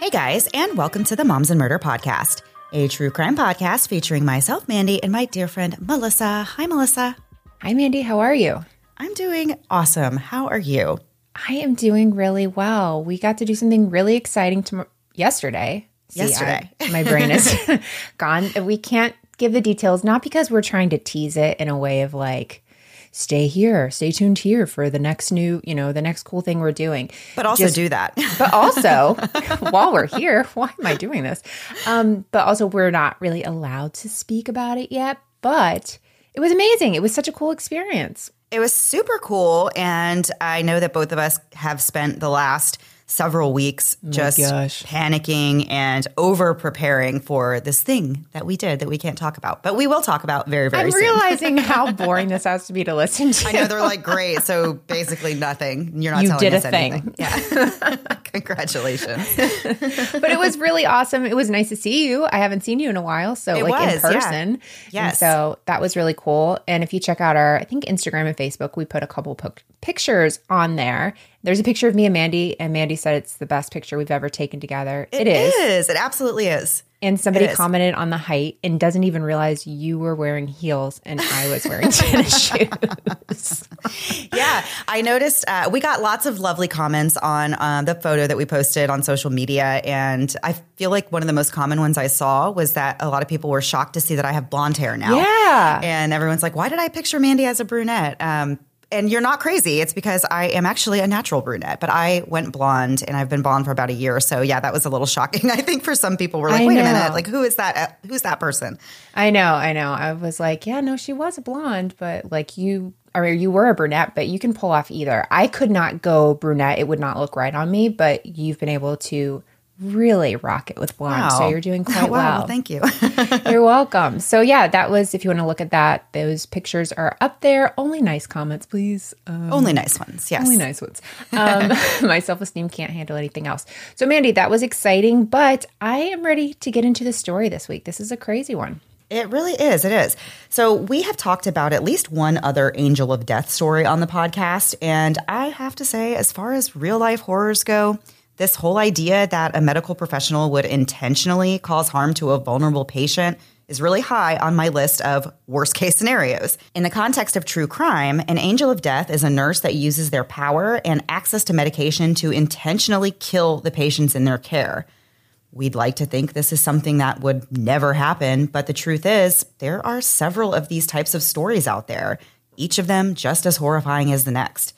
Hey guys, and welcome to the Moms and Murder Podcast, a true crime podcast featuring myself, Mandy, and my dear friend, Melissa. Hi, Melissa. Hi, Mandy. How are you? I'm doing awesome. How are you? I am doing really well. We got to do something really exciting yesterday. My brain is gone. We can't give the details, not because we're trying to tease it in a way of like, stay tuned here for the next the next cool thing we're doing. But also do that. But also, while we're here, why am I doing this? But also, we're not really allowed to speak about it yet. But it was amazing. It was such a cool experience. It was super cool. And I know that both of us have spent the last several weeks just panicking and over preparing for this thing that we did that we can't talk about. But we will talk about very, very soon. I'm realizing how boring this has to be to listen to. I know, they're like, great. So basically nothing. You're not telling us anything. Yeah. Congratulations. But it was really awesome. It was nice to see you. I haven't seen you in a while. So in person. Yeah. Yes. And so that was really cool. And if you check out our, I think, Instagram and Facebook, we put a couple pictures on there. There's a picture of me and Mandy, and Mandy said it's the best picture we've ever taken together. It is. It absolutely is. And somebody commented on the height and doesn't even realize you were wearing heels and I was wearing tennis shoes. Yeah, I noticed we got lots of lovely comments on the photo that we posted on social media. And I feel like one of the most common ones I saw was that a lot of people were shocked to see that I have blonde hair now. Yeah. And everyone's like, why did I picture Mandy as a brunette? And you're not crazy. It's because I am actually a natural brunette, but I went blonde and I've been blonde for about a year. So yeah, that was a little shocking. I think for some people were like, wait a minute, like who is that? Who's that person? I know. I was like, yeah, no, she was a blonde, but like you were a brunette, but you can pull off either. I could not go brunette. It would not look right on me, but you've been able to really rock it with blonde. Wow. So you're doing quite well. Thank you. You're welcome. So yeah, that was, if you want to look at that, those pictures are up there. Only nice comments, please. Only nice ones. Yes. Only nice ones. My self-esteem can't handle anything else. So Mandy, that was exciting, but I am ready to get into the story this week. This is a crazy one. It really is. It is. So we have talked about at least one other angel of death story on the podcast. And I have to say, as far as real life horrors go, this whole idea that a medical professional would intentionally cause harm to a vulnerable patient is really high on my list of worst case scenarios. In the context of true crime, an angel of death is a nurse that uses their power and access to medication to intentionally kill the patients in their care. We'd like to think this is something that would never happen, but the truth is there are several of these types of stories out there, each of them just as horrifying as the next.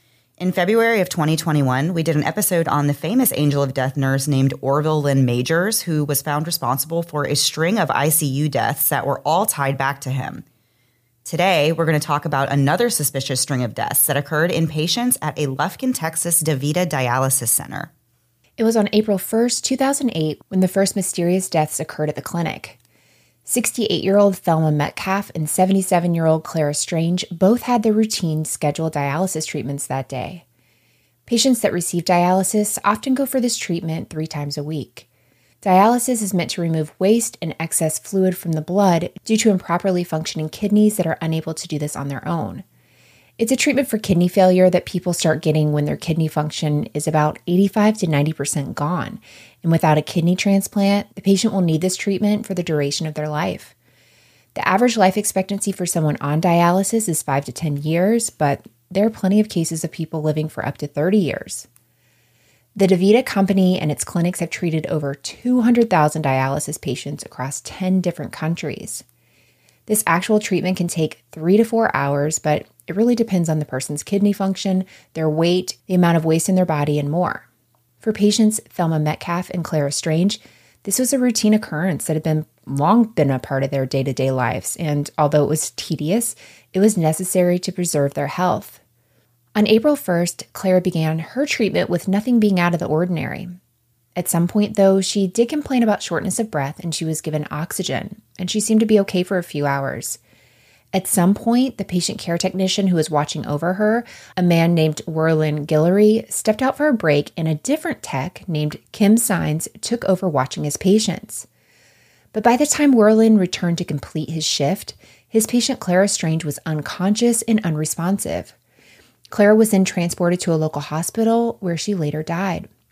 In February of 2021, we did an episode on the famous angel of death nurse named Orville Lynn Majors, who was found responsible for a string of ICU deaths that were all tied back to him. Today, we're going to talk about another suspicious string of deaths that occurred in patients at a Lufkin, Texas DaVita dialysis center. It was on April 1st, 2008, when the first mysterious deaths occurred at the clinic. 68-year-old Thelma Metcalf and 77-year-old Clara Strange both had their routine scheduled dialysis treatments that day. Patients that receive dialysis often go for this treatment 3 times a week. Dialysis is meant to remove waste and excess fluid from the blood due to improperly functioning kidneys that are unable to do this on their own. It's a treatment for kidney failure that people start getting when their kidney function is about 85 to 90% gone. And without a kidney transplant, the patient will need this treatment for the duration of their life. The average life expectancy for someone on dialysis is 5 to 10 years, but there are plenty of cases of people living for up to 30 years. The DaVita company and its clinics have treated over 200,000 dialysis patients across 10 different countries. This actual treatment can take 3 to 4 hours, but it really depends on the person's kidney function, their weight, the amount of waste in their body, and more. For patients Thelma Metcalf and Clara Strange, this was a routine occurrence that had long been a part of their day-to-day lives, and although it was tedious, it was necessary to preserve their health. On April 1st, Clara began her treatment with nothing being out of the ordinary. At some point, though, she did complain about shortness of breath and she was given oxygen, and she seemed to be okay for a few hours. At some point, the patient care technician who was watching over her, a man named Werlin Guillory, stepped out for a break and a different tech named Kim Sines took over watching his patients. But by the time Werlin returned to complete his shift, his patient Clara Strange was unconscious and unresponsive. Clara was then transported to a local hospital where she later died.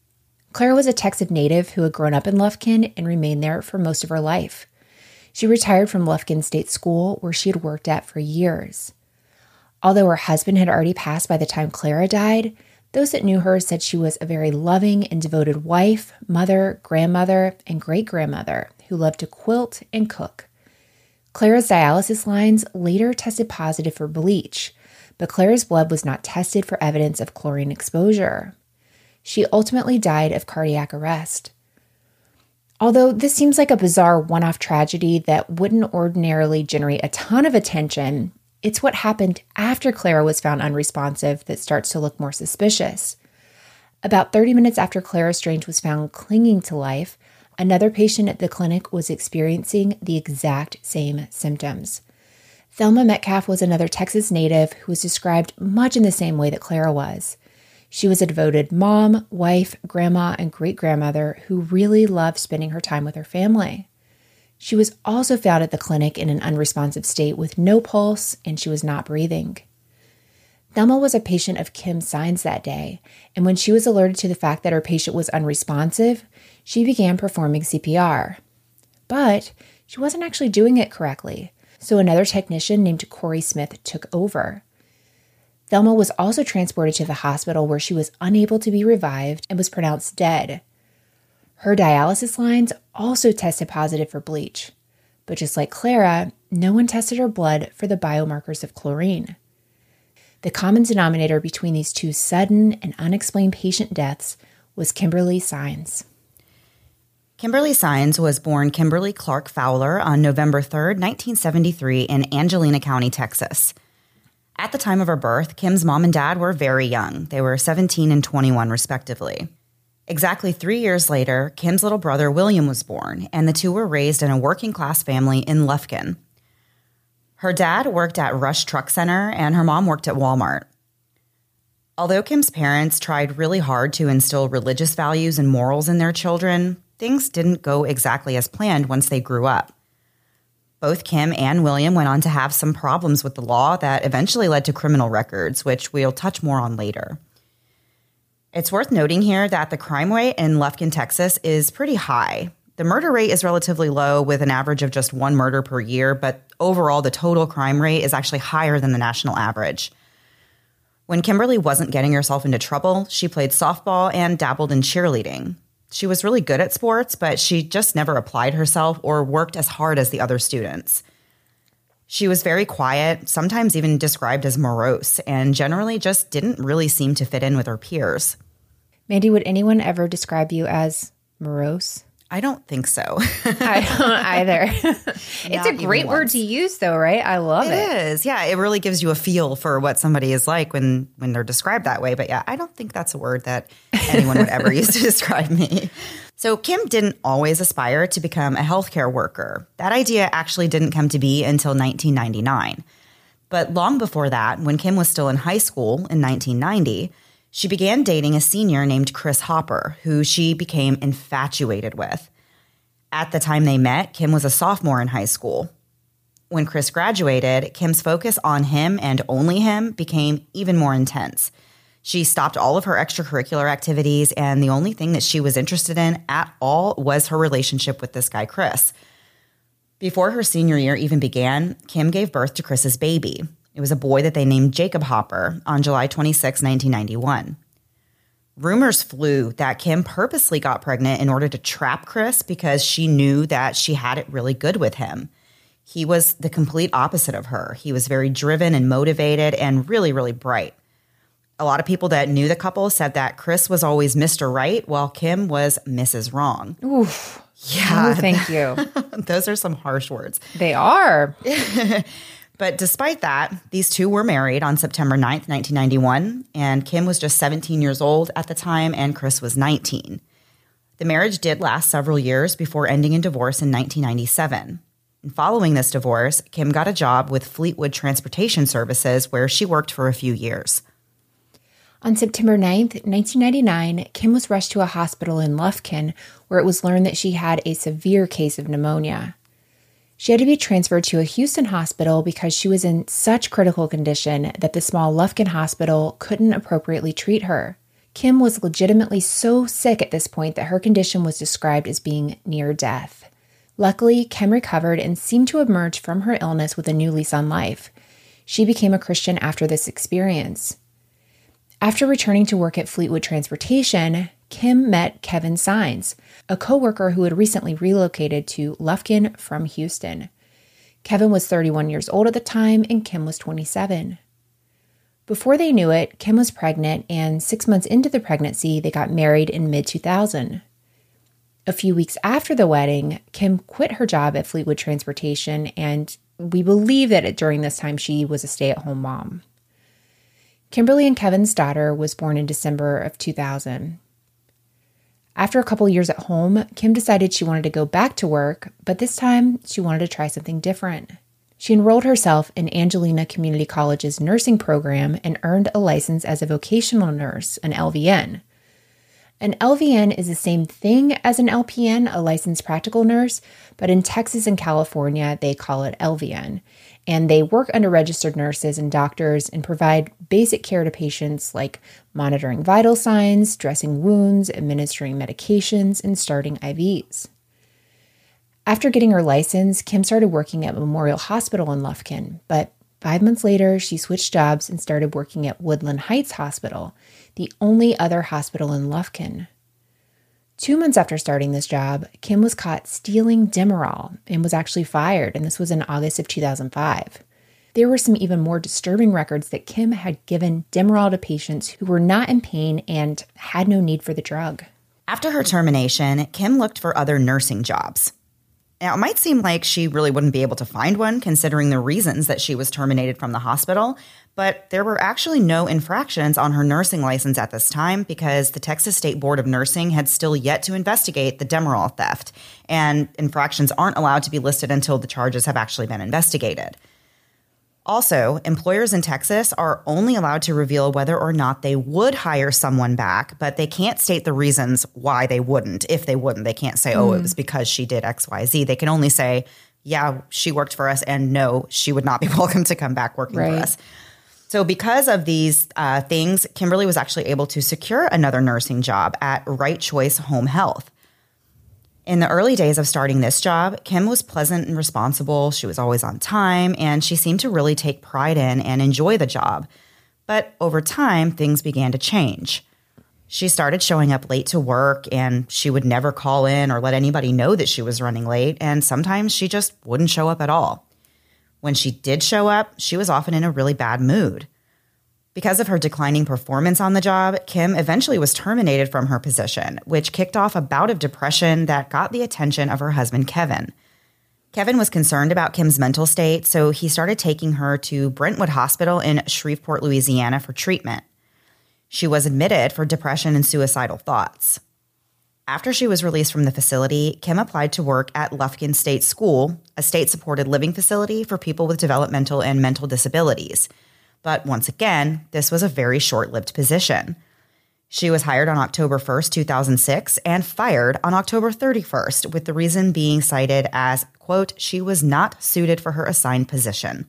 Clara was a Texas native who had grown up in Lufkin and remained there for most of her life. She retired from Lufkin State School, where she had worked at for years. Although her husband had already passed by the time Clara died, those that knew her said she was a very loving and devoted wife, mother, grandmother, and great-grandmother who loved to quilt and cook. Clara's dialysis lines later tested positive for bleach, but Clara's blood was not tested for evidence of chlorine exposure. She ultimately died of cardiac arrest. Although this seems like a bizarre one-off tragedy that wouldn't ordinarily generate a ton of attention, it's what happened after Clara was found unresponsive that starts to look more suspicious. About 30 minutes after Clara Strange was found clinging to life, another patient at the clinic was experiencing the exact same symptoms. Thelma Metcalf was another Texas native who was described much in the same way that Clara was. She was a devoted mom, wife, grandma, and great-grandmother who really loved spending her time with her family. She was also found at the clinic in an unresponsive state with no pulse, and she was not breathing. Thelma was a patient of Kim's signs that day, and when she was alerted to the fact that her patient was unresponsive, she began performing CPR. But she wasn't actually doing it correctly, so another technician named Corey Smith took over. Thelma was also transported to the hospital where she was unable to be revived and was pronounced dead. Her dialysis lines also tested positive for bleach, but just like Clara, no one tested her blood for the biomarkers of chlorine. The common denominator between these two sudden and unexplained patient deaths was Kimberly Sines. Kimberly Sines was born Kimberly Clark Fowler on November 3rd, 1973 in Angelina County, Texas. At the time of her birth, Kim's mom and dad were very young. They were 17 and 21, respectively. Exactly 3 years later, Kim's little brother William was born, and the two were raised in a working-class family in Lufkin. Her dad worked at Rush Truck Center, and her mom worked at Walmart. Although Kim's parents tried really hard to instill religious values and morals in their children, things didn't go exactly as planned once they grew up. Both Kim and William went on to have some problems with the law that eventually led to criminal records, which we'll touch more on later. It's worth noting here that the crime rate in Lufkin, Texas is pretty high. The murder rate is relatively low with an average of just one murder per year, but overall the total crime rate is actually higher than the national average. When Kimberly wasn't getting herself into trouble, she played softball and dabbled in cheerleading. She was really good at sports, but she just never applied herself or worked as hard as the other students. She was very quiet, sometimes even described as morose, and generally just didn't really seem to fit in with her peers. Mandy, would anyone ever describe you as morose? I don't think so. I don't either. It's a great word to use, though, right? I love it. It is. Yeah, it really gives you a feel for what somebody is like when they're described that way. But yeah, I don't think that's a word that anyone would ever use to describe me. So Kim didn't always aspire to become a healthcare worker. That idea actually didn't come to be until 1999. But long before that, when Kim was still in high school in 1990, she began dating a senior named Chris Hopper, who she became infatuated with. At the time they met, Kim was a sophomore in high school. When Chris graduated, Kim's focus on him and only him became even more intense. She stopped all of her extracurricular activities, and the only thing that she was interested in at all was her relationship with this guy, Chris. Before her senior year even began, Kim gave birth to Chris's baby. It was a boy that they named Jacob Hopper on July 26, 1991. Rumors flew that Kim purposely got pregnant in order to trap Chris because she knew that she had it really good with him. He was the complete opposite of her. He was very driven and motivated and really, really bright. A lot of people that knew the couple said that Chris was always Mr. Right while Kim was Mrs. Wrong. Oof. Yeah. Oh, thank you. Those are some harsh words. They are. But despite that, these two were married on September 9th, 1991, and Kim was just 17 years old at the time, and Chris was 19. The marriage did last several years before ending in divorce in 1997. And following this divorce, Kim got a job with Fleetwood Transportation Services, where she worked for a few years. On September 9th, 1999, Kim was rushed to a hospital in Lufkin, where it was learned that she had a severe case of pneumonia. She had to be transferred to a Houston hospital because she was in such critical condition that the small Lufkin hospital couldn't appropriately treat her. Kim was legitimately so sick at this point that her condition was described as being near death. Luckily, Kim recovered and seemed to emerge from her illness with a new lease on life. She became a Christian after this experience. After returning to work at Fleetwood Transportation, Kim met Kevin Sines, a coworker who had recently relocated to Lufkin from Houston. Kevin was 31 years old at the time, and Kim was 27. Before they knew it, Kim was pregnant, and 6 months into the pregnancy, they got married in mid-2000. A few weeks after the wedding, Kim quit her job at Fleetwood Transportation, and we believe that during this time she was a stay-at-home mom. Kimberly and Kevin's daughter was born in December of 2000. After a couple years at home, Kim decided she wanted to go back to work, but this time she wanted to try something different. She enrolled herself in Angelina Community College's nursing program and earned a license as a vocational nurse, an LVN. An LVN is the same thing as an LPN, a licensed practical nurse, but in Texas and California, they call it LVN. And they work under registered nurses and doctors and provide basic care to patients like monitoring vital signs, dressing wounds, administering medications, and starting IVs. After getting her license, Kim started working at Memorial Hospital in Lufkin, but 5 months later, she switched jobs and started working at Woodland Heights Hospital, the only other hospital in Lufkin. 2 months after starting this job, Kim was caught stealing Demerol and was actually fired, and this was in August of 2005. There were some even more disturbing records that Kim had given Demerol to patients who were not in pain and had no need for the drug. After her termination, Kim looked for other nursing jobs. Now, it might seem like she really wouldn't be able to find one considering the reasons that she was terminated from the hospital, but there were actually no infractions on her nursing license at this time because the Texas State Board of Nursing had still yet to investigate the Demerol theft, and infractions aren't allowed to be listed until the charges have actually been investigated. Also, employers in Texas are only allowed to reveal whether or not they would hire someone back, but they can't state the reasons why they wouldn't. If they wouldn't, they can't say, oh, it was because she did X, Y, Z. They can only say, yeah, she worked for us, and no, she would not be welcome to come back working for us. So because of these things, Kimberly was actually able to secure another nursing job at Right Choice Home Health. In the early days of starting this job, Kim was pleasant and responsible. She was always on time, and she seemed to really take pride in and enjoy the job. But over time, things began to change. She started showing up late to work, and she would never call in or let anybody know that she was running late, and sometimes she just wouldn't show up at all. When she did show up, she was often in a really bad mood. Because of her declining performance on the job, Kim eventually was terminated from her position, which kicked off a bout of depression that got the attention of her husband, Kevin. Kevin was concerned about Kim's mental state, so he started taking her to Brentwood Hospital in Shreveport, Louisiana for treatment. She was admitted for depression and suicidal thoughts. After she was released from the facility, Kim applied to work at Lufkin State School, a state-supported living facility for people with developmental and mental disabilities. But once again, this was a very short-lived position. She was hired on October 1st, 2006, and fired on October 31st, with the reason being cited as, quote, she was not suited for her assigned position.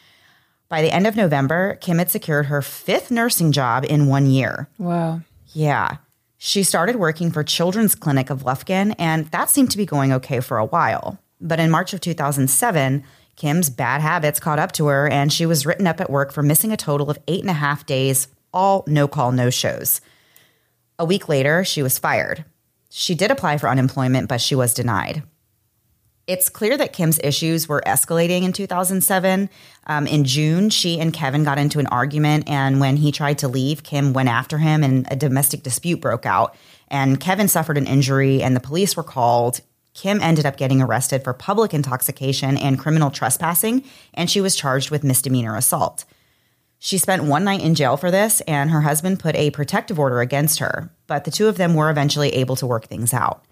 By the end of November, Kim had secured her 5th nursing job in 1 year. Wow. Yeah. She started working for Children's Clinic of Lufkin, and that seemed to be going okay for a while. But in March of 2007, Kim's bad habits caught up to her, and she was written up at work for missing a total of 8.5 days, all no-call, no-shows. A week later, she was fired. She did apply for unemployment, but she was denied. It's clear that Kim's issues were escalating in 2007. In June, she and Kevin got into an argument, and when he tried to leave, Kim went after him, and a domestic dispute broke out. And Kevin suffered an injury, and the police were called. Kim ended up getting arrested for public intoxication and criminal trespassing, and she was charged with misdemeanor assault. She spent 1 night in jail for this, and her husband put a protective order against her, but the two of them were eventually able to work things out.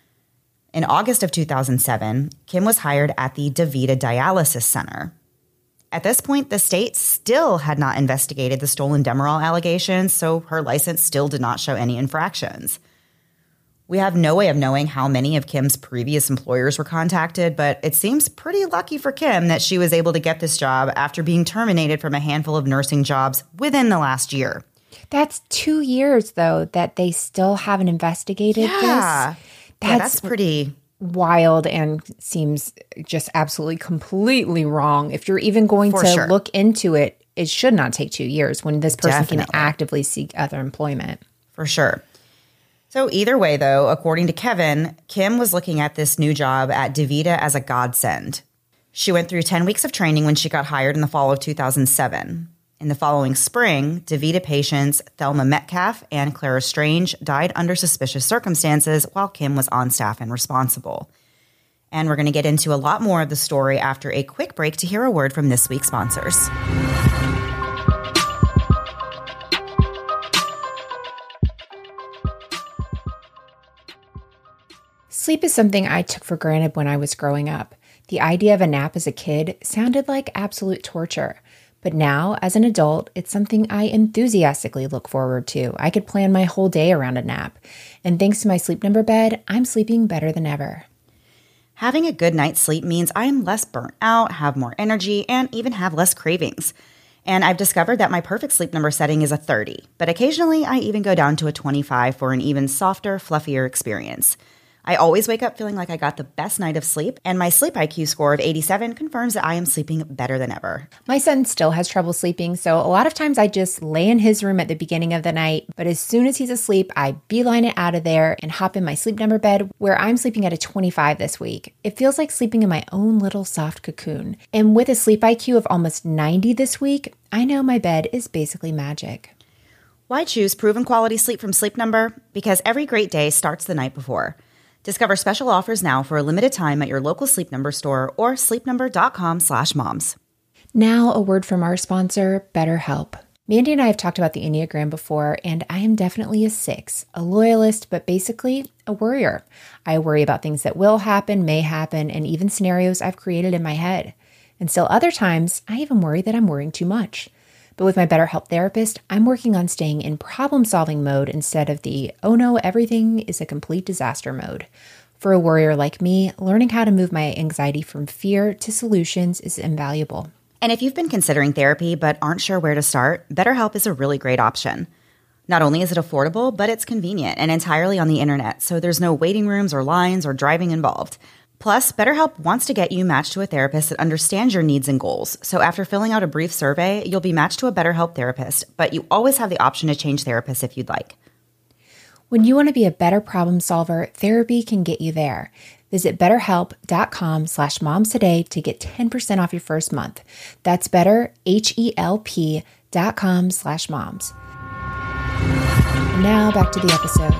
In August of 2007, Kim was hired at the DaVita Dialysis Center. At this point, the state still had not investigated the stolen Demerol allegations, so her license still did not show any infractions. We have no way of knowing how many of Kim's previous employers were contacted, but it seems pretty lucky for Kim that she was able to get this job after being terminated from a handful of nursing jobs within the last year. That's 2 years, though, that they still haven't investigated this. That's pretty wild and seems just absolutely completely wrong. If you're even going to look into it, it should not take 2 years when this person can actively seek other employment. For sure. So either way, though, according to Kevin, Kim was looking at this new job at DaVita as a godsend. She went through 10 weeks of training when she got hired in the fall of 2007. In the following spring, DaVita patients Thelma Metcalf and Clara Strange died under suspicious circumstances while Kim was on staff and responsible. And we're going to get into a lot more of the story after a quick break to hear a word from this week's sponsors. Sleep is something I took for granted when I was growing up. The idea of a nap as a kid sounded like absolute torture. But now, as an adult, it's something I enthusiastically look forward to. I could plan my whole day around a nap. And thanks to my Sleep Number bed, I'm sleeping better than ever. Having a good night's sleep means I am less burnt out, have more energy, and even have less cravings. And I've discovered that my perfect Sleep Number setting is a 30, but occasionally I even go down to a 25 for an even softer, fluffier experience. I always wake up feeling like I got the best night of sleep, and my Sleep IQ score of 87 confirms that I am sleeping better than ever. My son still has trouble sleeping, so a lot of times I just lay in his room at the beginning of the night, but as soon as he's asleep, I beeline it out of there and hop in my Sleep Number bed, where I'm sleeping at a 25 this week. It feels like sleeping in my own little soft cocoon. And with a Sleep IQ of almost 90 this week, I know my bed is basically magic. Why choose proven quality sleep from Sleep Number? Because every great day starts the night before. Discover special offers now for a limited time at your local Sleep Number store or sleepnumber.com/moms. Now a word from our sponsor, BetterHelp. Mandy and I have talked about the Enneagram before, and I am definitely a 6, a loyalist, but basically a worrier. I worry about things that will happen, may happen, and even scenarios I've created in my head. And still other times, I even worry that I'm worrying too much. But with my BetterHelp therapist, I'm working on staying in problem-solving mode instead of the, oh no, everything is a complete disaster mode. For a worrier like me, learning how to move my anxiety from fear to solutions is invaluable. And if you've been considering therapy but aren't sure where to start, BetterHelp is a really great option. Not only is it affordable, but it's convenient and entirely on the internet, so there's no waiting rooms or lines or driving involved. Plus, BetterHelp wants to get you matched to a therapist that understands your needs and goals. So after filling out a brief survey, you'll be matched to a BetterHelp therapist, but you always have the option to change therapists if you'd like. When you want to be a better problem solver, therapy can get you there. Visit betterhelp.com/moms today to get 10% off your first month. That's betterhelp.com/moms. And now back to the episode.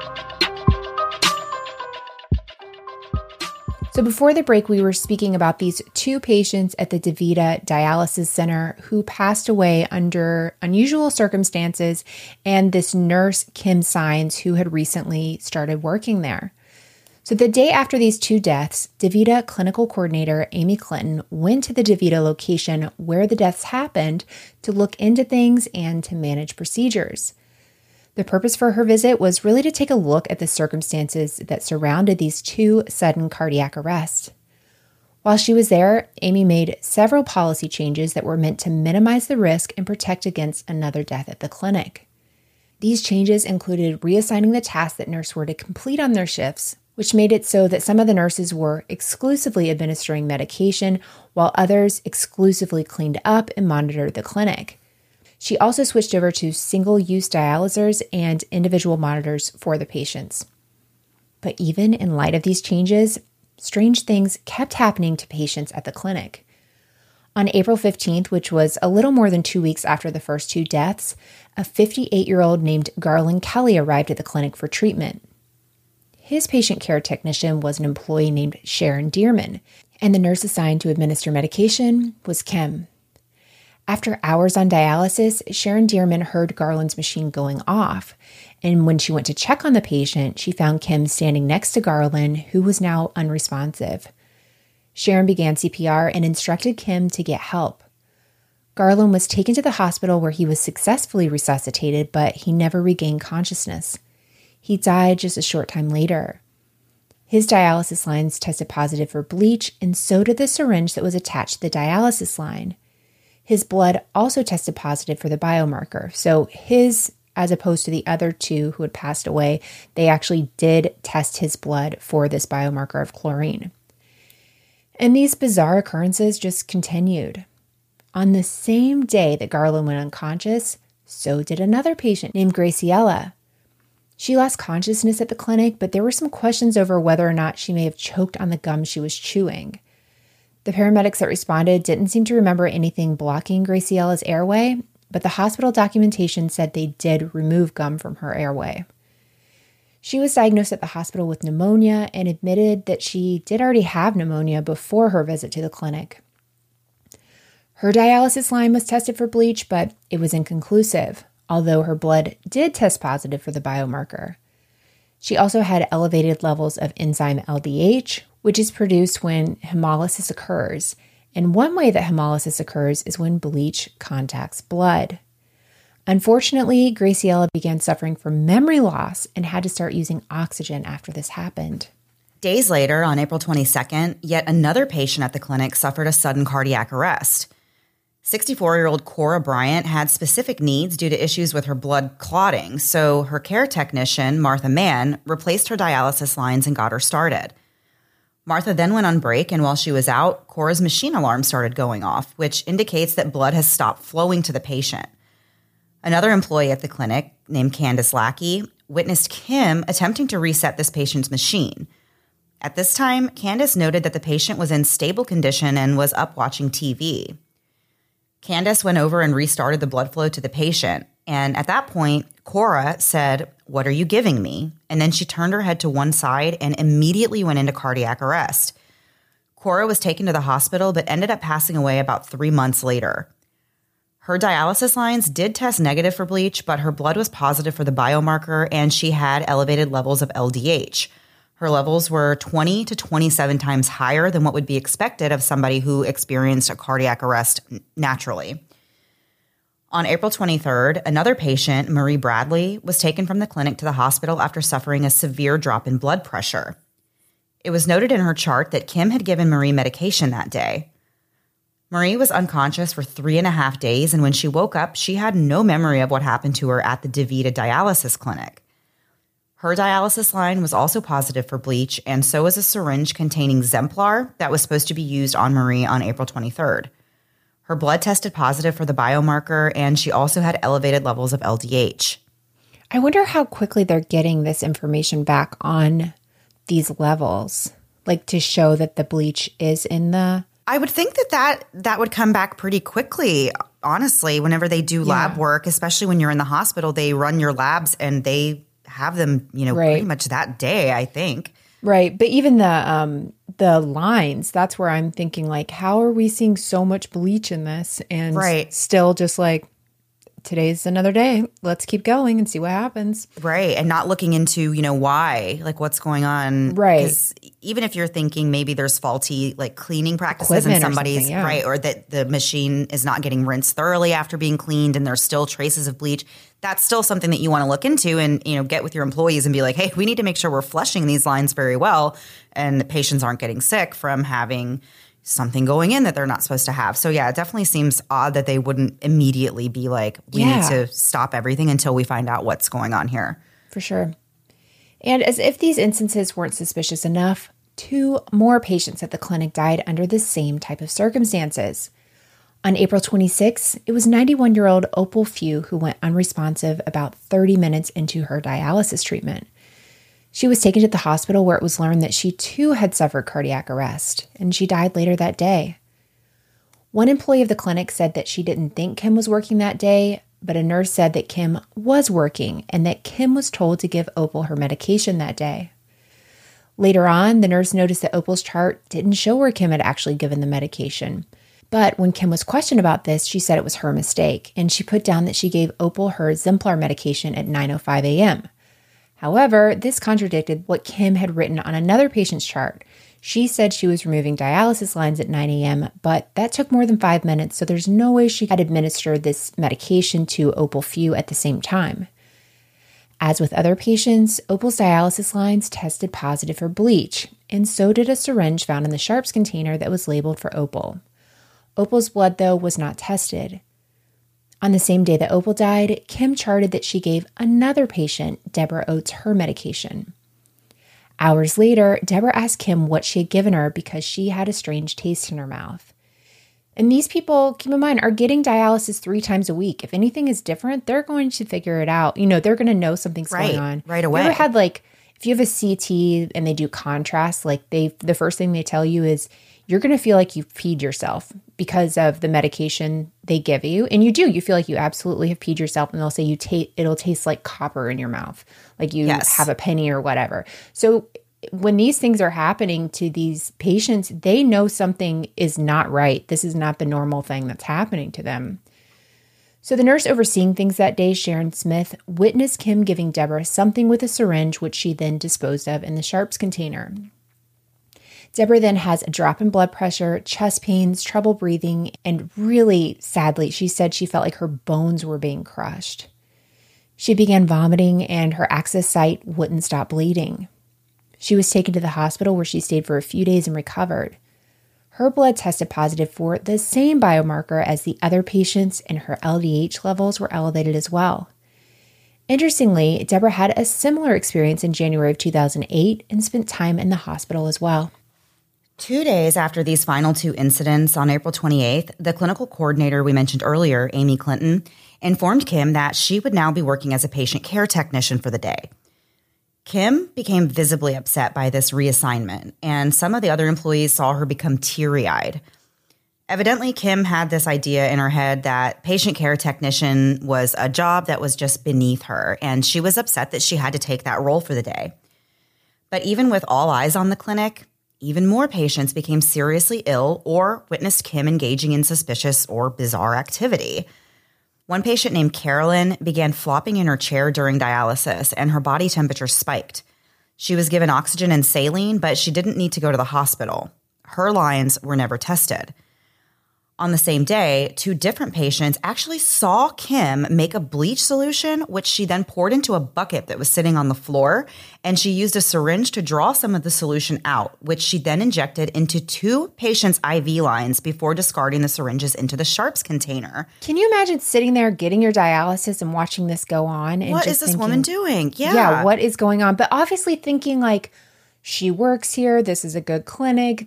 So before the break, we were speaking about these 2 patients at the DaVita Dialysis Center who passed away under unusual circumstances, and this nurse, Kim Sines, who had recently started working there. So the day after these 2 deaths, DaVita clinical coordinator Amy Clinton went to the DaVita location where the deaths happened to look into things and to manage procedures. The purpose for her visit was really to take a look at the circumstances that surrounded these 2 sudden cardiac arrests. While she was there, Amy made several policy changes that were meant to minimize the risk and protect against another death at the clinic. These changes included reassigning the tasks that nurses were to complete on their shifts, which made it so that some of the nurses were exclusively administering medication, while others exclusively cleaned up and monitored the clinic. She also switched over to single-use dialysers and individual monitors for the patients. But even in light of these changes, strange things kept happening to patients at the clinic. On April 15th, which was a little more than 2 weeks after the first 2 deaths, a 58-year-old named Garland Kelly arrived at the clinic for treatment. His patient care technician was an employee named Sharon Dearman, and the nurse assigned to administer medication was Kim. After hours on dialysis, Sharon Dearman heard Garland's machine going off, and when she went to check on the patient, she found Kim standing next to Garland, who was now unresponsive. Sharon began CPR and instructed Kim to get help. Garland was taken to the hospital where he was successfully resuscitated, but he never regained consciousness. He died just a short time later. His dialysis lines tested positive for bleach, and so did the syringe that was attached to the dialysis line. His blood also tested positive for the biomarker. So his, as opposed to the other two who had passed away, they actually did test his blood for this biomarker of chlorine. And these bizarre occurrences just continued. On the same day that Garland went unconscious, so did another patient named Graciela. She lost consciousness at the clinic, but there were some questions over whether or not she may have choked on the gum she was chewing. The paramedics that responded didn't seem to remember anything blocking Graciela's airway, but the hospital documentation said they did remove gum from her airway. She was diagnosed at the hospital with pneumonia and admitted that she did already have pneumonia before her visit to the clinic. Her dialysis line was tested for bleach, but it was inconclusive, although her blood did test positive for the biomarker. She also had elevated levels of enzyme LDH, which is produced when hemolysis occurs. And one way that hemolysis occurs is when bleach contacts blood. Unfortunately, Graciela began suffering from memory loss and had to start using oxygen after this happened. Days later, on April 22nd, yet another patient at the clinic suffered a sudden cardiac arrest. 64-year-old Cora Bryant had specific needs due to issues with her blood clotting, so her care technician, Martha Mann, replaced her dialysis lines and got her started. Martha then went on break, and while she was out, Cora's machine alarm started going off, which indicates that blood has stopped flowing to the patient. Another employee at the clinic, named Candace Lackey, witnessed Kim attempting to reset this patient's machine. At this time, Candace noted that the patient was in stable condition and was up watching TV. Candace went over and restarted the blood flow to the patient, and at that point, Cora said, "What are you giving me?" And then she turned her head to one side and immediately went into cardiac arrest. Cora was taken to the hospital but ended up passing away about 3 months later. Her dialysis lines did test negative for bleach, but her blood was positive for the biomarker, and she had elevated levels of LDH. Her levels were 20 to 27 times higher than what would be expected of somebody who experienced a cardiac arrest naturally. On April 23rd, another patient, Marie Bradley, was taken from the clinic to the hospital after suffering a severe drop in blood pressure. It was noted in her chart that Kim had given Marie medication that day. Marie was unconscious for 3.5 days, and when she woke up, she had no memory of what happened to her at the DaVita dialysis clinic. Her dialysis line was also positive for bleach, and so was a syringe containing Zemplar that was supposed to be used on Marie on April 23rd. Her blood tested positive for the biomarker, and she also had elevated levels of LDH. I wonder how quickly they're getting this information back on these levels, like to show that the bleach is in the... I would think that would come back pretty quickly, honestly, whenever they do lab work, especially when you're in the hospital. They run your labs and they have them, pretty much that day, I think. Right. But even the lines, that's where I'm thinking, like, how are we seeing so much bleach in this? And still just like, today's another day. Let's keep going and see what happens. Right. And not looking into, why, like what's going on. Right. Because even if you're thinking maybe there's faulty like cleaning practices in somebody's, right, or that the machine is not getting rinsed thoroughly after being cleaned and there's still traces of bleach, that's still something that you want to look into and, get with your employees and be like, hey, we need to make sure we're flushing these lines very well and the patients aren't getting sick from having something going in that they're not supposed to have. So yeah, it definitely seems odd that they wouldn't immediately be like, we need to stop everything until we find out what's going on here. For sure. And as if these instances weren't suspicious enough, 2 more patients at the clinic died under the same type of circumstances. On April 26, it was 91-year-old Opal Few who went unresponsive about 30 minutes into her dialysis treatment. She was taken to the hospital where it was learned that she too had suffered cardiac arrest, and she died later that day. One employee of the clinic said that she didn't think Kim was working that day, but a nurse said that Kim was working and that Kim was told to give Opal her medication that day. Later on, the nurse noticed that Opal's chart didn't show where Kim had actually given the medication. But when Kim was questioned about this, she said it was her mistake, and she put down that she gave Opal her Zemplar medication at 9:05 a.m. However, this contradicted what Kim had written on another patient's chart. She said she was removing dialysis lines at 9 a.m., but that took more than 5 minutes, so there's no way she had administered this medication to Opal Few at the same time. As with other patients, Opal's dialysis lines tested positive for bleach, and so did a syringe found in the Sharps container that was labeled for Opal. Opal's blood, though, was not tested. On the same day that Opal died, Kim charted that she gave another patient, Deborah Oates, her medication. Hours later, Deborah asked Kim what she had given her because she had a strange taste in her mouth. And these people, keep in mind, are getting dialysis 3 times a week. If anything is different, they're going to figure it out. They're going to know something's going on. Right away. You ever had, if you have a CT and they do contrast, the first thing they tell you is you're going to feel like you've peed yourself because of the medication they give you. And you do. You feel like you absolutely have peed yourself. And they'll say it'll taste like copper in your mouth, like you have a penny or whatever. So when these things are happening to these patients, they know something is not right. This is not the normal thing that's happening to them. So the nurse overseeing things that day, Sharon Smith, witnessed Kim giving Deborah something with a syringe, which she then disposed of in the sharps container. Deborah then has a drop in blood pressure, chest pains, trouble breathing, and really sadly, she said she felt like her bones were being crushed. She began vomiting and her access site wouldn't stop bleeding. She was taken to the hospital where she stayed for a few days and recovered. Her blood tested positive for the same biomarker as the other patients, and her LDH levels were elevated as well. Interestingly, Deborah had a similar experience in January of 2008 and spent time in the hospital as well. 2 days after these final 2 incidents, on April 28th, the clinical coordinator we mentioned earlier, Amy Clinton, informed Kim that she would now be working as a patient care technician for the day. Kim became visibly upset by this reassignment, and some of the other employees saw her become teary-eyed. Evidently, Kim had this idea in her head that patient care technician was a job that was just beneath her, and she was upset that she had to take that role for the day. But even with all eyes on the clinic, even more patients became seriously ill or witnessed Kim engaging in suspicious or bizarre activity. One patient named Carolyn began flopping in her chair during dialysis, and her body temperature spiked. She was given oxygen and saline, but she didn't need to go to the hospital. Her lines were never tested. On the same day, 2 different patients actually saw Kim make a bleach solution, which she then poured into a bucket that was sitting on the floor, and she used a syringe to draw some of the solution out, which she then injected into 2 patients' IV lines before discarding the syringes into the sharps container. Can you imagine sitting there getting your dialysis and watching this go on? And what is this woman doing? Yeah, what is going on? But obviously thinking she works here, this is a good clinic,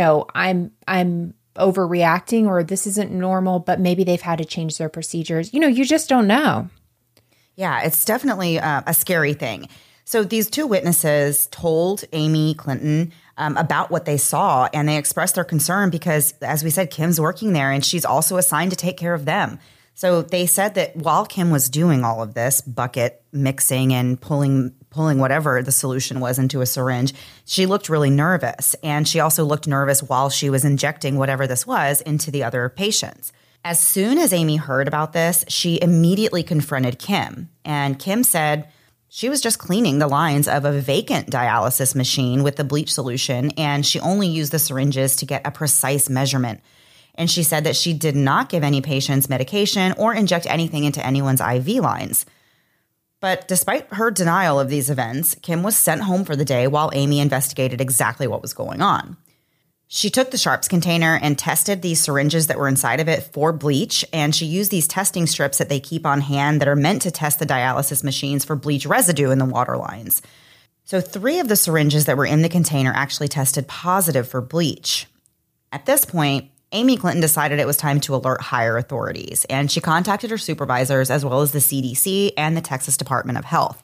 I'm overreacting, or this isn't normal, but maybe they've had to change their procedures. You just don't know. Yeah, it's definitely a scary thing. So these 2 witnesses told Amy Clinton about what they saw, and they expressed their concern because, as we said, Kim's working there and she's also assigned to take care of them. So they said that while Kim was doing all of this, bucket mixing and pulling whatever the solution was into a syringe, she looked really nervous. And she also looked nervous while she was injecting whatever this was into the other patients. As soon as Amy heard about this, she immediately confronted Kim. And Kim said she was just cleaning the lines of a vacant dialysis machine with the bleach solution, and she only used the syringes to get a precise measurement. And she said that she did not give any patients medication or inject anything into anyone's IV lines. But despite her denial of these events, Kim was sent home for the day while Amy investigated exactly what was going on. She took the sharps container and tested these syringes that were inside of it for bleach, and she used these testing strips that they keep on hand that are meant to test the dialysis machines for bleach residue in the water lines. So 3 of the syringes that were in the container actually tested positive for bleach. At this point, Amy Clinton decided it was time to alert higher authorities, and she contacted her supervisors as well as the CDC and the Texas Department of Health.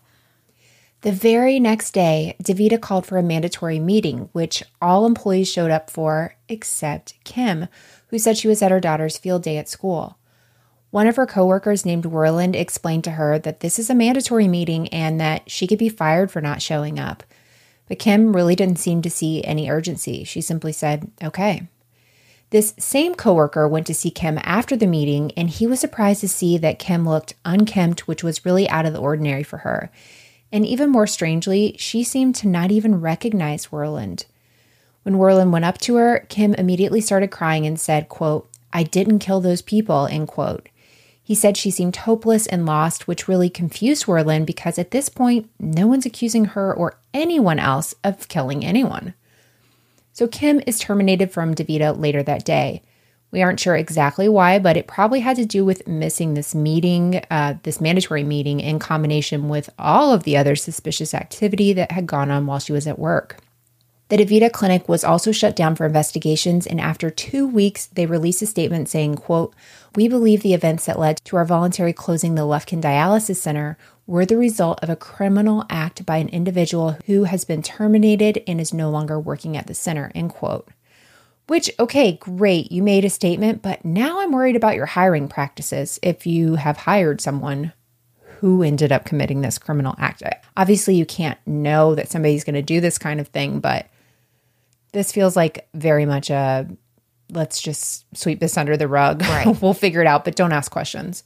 The very next day, DaVita called for a mandatory meeting, which all employees showed up for except Kim, who said she was at her daughter's field day at school. One of her coworkers named Werland explained to her that this is a mandatory meeting and that she could be fired for not showing up. But Kim really didn't seem to see any urgency. She simply said, okay. This same coworker went to see Kim after the meeting, and he was surprised to see that Kim looked unkempt, which was really out of the ordinary for her. And even more strangely, she seemed to not even recognize Werland. When Werland went up to her, Kim immediately started crying and said, quote, "I didn't kill those people," end quote. He said she seemed hopeless and lost, which really confused Werland because at this point, no one's accusing her or anyone else of killing anyone. So Kim is terminated from DaVita later that day. We aren't sure exactly why, but it probably had to do with missing this meeting, this mandatory meeting, in combination with all of the other suspicious activity that had gone on while she was at work. The DaVita Clinic was also shut down for investigations, and after 2 weeks, they released a statement saying, quote, "We believe the events that led to our voluntary closing the Lufkin Dialysis Center were the result of a criminal act by an individual who has been terminated and is no longer working at the center," end quote. Which, okay, great, you made a statement, but now I'm worried about your hiring practices if you have hired someone who ended up committing this criminal act. Obviously, you can't know that somebody's going to do this kind of thing, but this feels like very much a, let's just sweep this under the rug. Right. We'll figure it out, but don't ask questions.